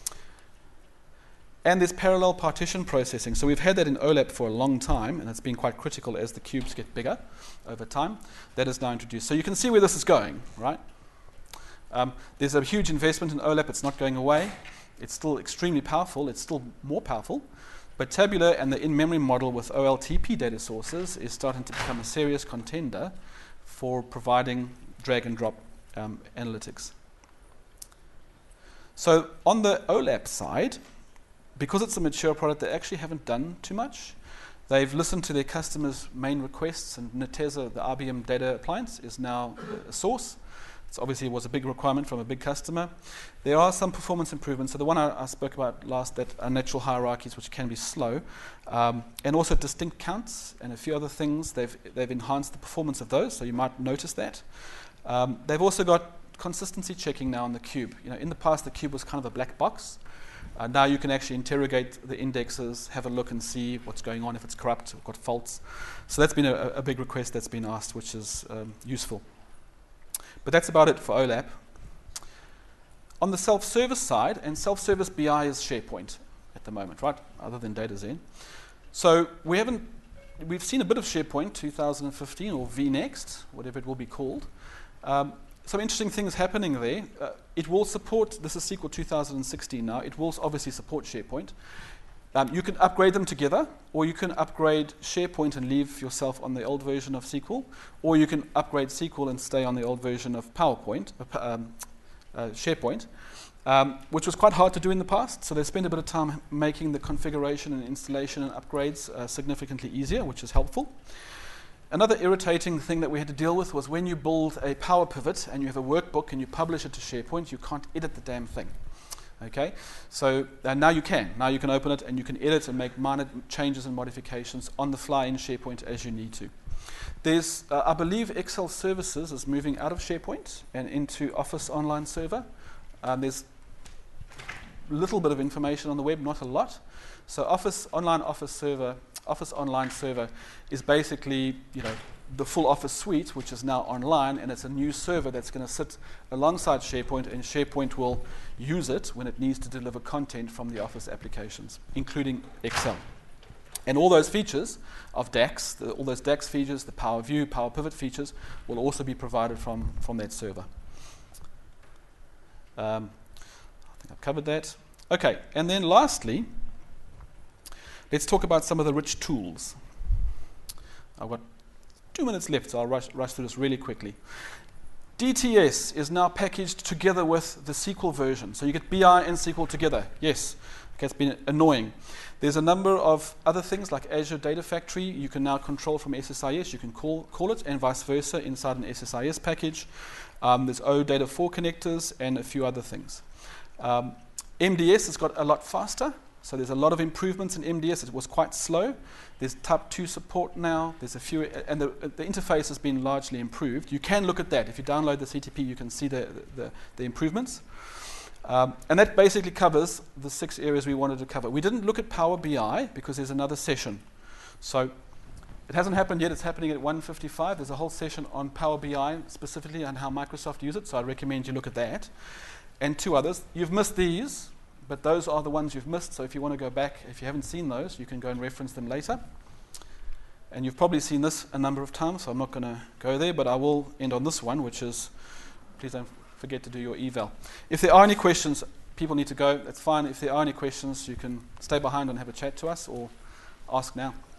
And there's parallel partition processing. So we've had that in OLAP for a long time, and it's been quite critical as the cubes get bigger over time. That is now introduced. So you can see where this is going, right? Um, there's a huge investment in OLAP. It's not going away. It's still extremely powerful. It's still more powerful. But tabular and the in-memory model with O L T P data sources is starting to become a serious contender for providing drag-and-drop um, analytics. So on the OLAP side, because it's a mature product, they actually haven't done too much. They've listened to their customers' main requests, and Netezza, the I B M data appliance, is now a source. It's obviously was a big requirement from a big customer. There are some performance improvements. So the one I, I spoke about last, that unnatural hierarchies, which can be slow, um, and also distinct counts and a few other things. They've, they've enhanced the performance of those, so you might notice that. Um, they've also got consistency checking now on the cube. You know, in the past, the cube was kind of a black box. Uh, now you can actually interrogate the indexes, have a look and see what's going on, if it's corrupt or got faults. So that's been a, a big request that's been asked, which is um, useful. But that's about it for OLAP. On the self-service side, and self-service B I is SharePoint at the moment, right? Other than DataZen. So we haven't, we've seen a bit of SharePoint two thousand fifteen or V NEXT, whatever it will be called. Um, some interesting things happening there. Uh, it will support, this is S Q L two thousand sixteen now, it will obviously support SharePoint. Um, you can upgrade them together, or you can upgrade SharePoint and leave yourself on the old version of S Q L, or you can upgrade S Q L and stay on the old version of PowerPoint, uh, um, uh, SharePoint, um, which was quite hard to do in the past. So they spent a bit of time making the configuration and installation and upgrades uh, significantly easier, which is helpful. Another irritating thing that we had to deal with was when you build a Power Pivot and you have a workbook and you publish it to SharePoint, you can't edit the damn thing. Okay, so uh, now you can. Now you can open it and you can edit and make minor changes and modifications on the fly in SharePoint as you need to. There's, uh, I believe Excel Services is moving out of SharePoint and into Office Online Server. Um, there's a little bit of information on the web, not a lot. So Office Online Office Server, Office Online Server is basically, you know, the full Office suite, which is now online, and it's a new server that's going to sit alongside SharePoint, and SharePoint will use it when it needs to deliver content from the Office applications, including Excel. And all those features of DAX, the, all those DAX features, the Power View, Power Pivot features, will also be provided from, from that server. Um, I think I've covered that. Okay, and then lastly, let's talk about some of the rich tools. I've got two minutes left, so I'll rush, rush through this really quickly. D T S is now packaged together with the S Q L version. So you get B I and S Q L together. Yes. Okay, it's been annoying. There's a number of other things like Azure Data Factory. You can now control from S S I S. You can call, call it, and vice versa inside an S S I S package. Um, there's O Data four connectors and a few other things. Um, M D S has got a lot faster. So there's a lot of improvements in M D S. It was quite slow. There's type two support now. There's a few, and the, the interface has been largely improved. You can look at that. If you download the C T P, you can see the, the, the improvements. Um, and that basically covers the six areas we wanted to cover. We didn't look at Power B I because there's another session. So it hasn't happened yet. It's happening at one fifty-five. There's a whole session on Power B I specifically and how Microsoft use it. So I recommend you look at that. And two others. You've missed these, but those are the ones you've missed. So if you want to go back, if you haven't seen those, you can go and reference them later. And you've probably seen this a number of times, so I'm not going to go there, but I will end on this one, which is, please don't forget to do your eval. If there are any questions, people need to go. That's fine. If there are any questions, you can stay behind and have a chat to us or ask now.